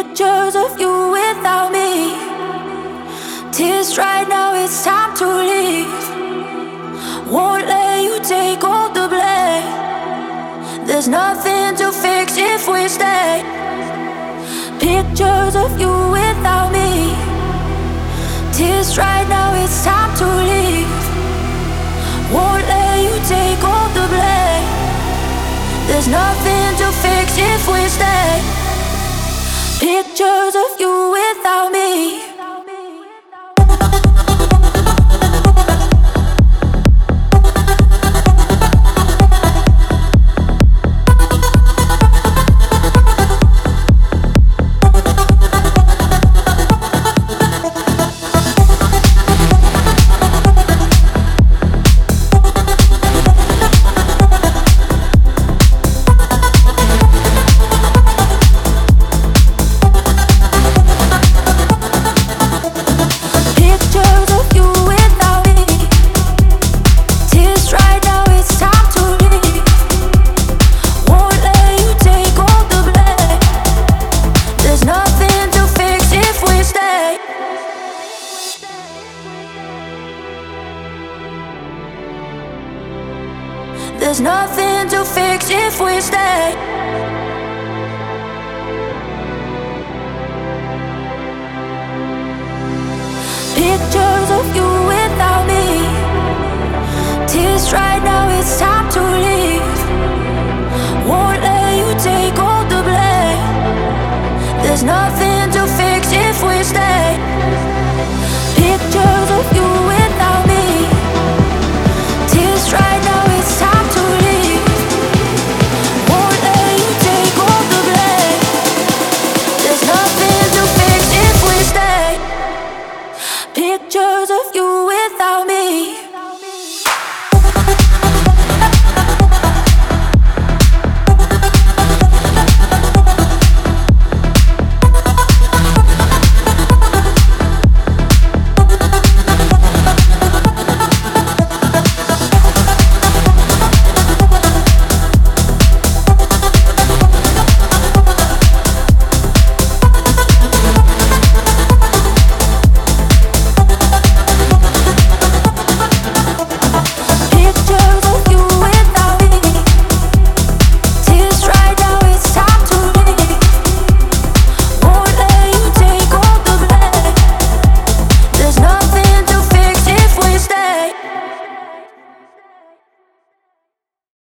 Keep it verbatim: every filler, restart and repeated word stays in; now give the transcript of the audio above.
Pictures of you without me. Tears right now, it's time to leave. Won't let you take all the blame. There's nothing to fix if we stay. Pictures of you without me. Tears right now, it's time to leave. Won't let you take all the blame. There's nothing to fix if we stay. Pictures of you without me. There's nothing to fix if we stay. Pictures of you without me. Tears right now, it's time to leave. Won't let you take all the blame. There's nothing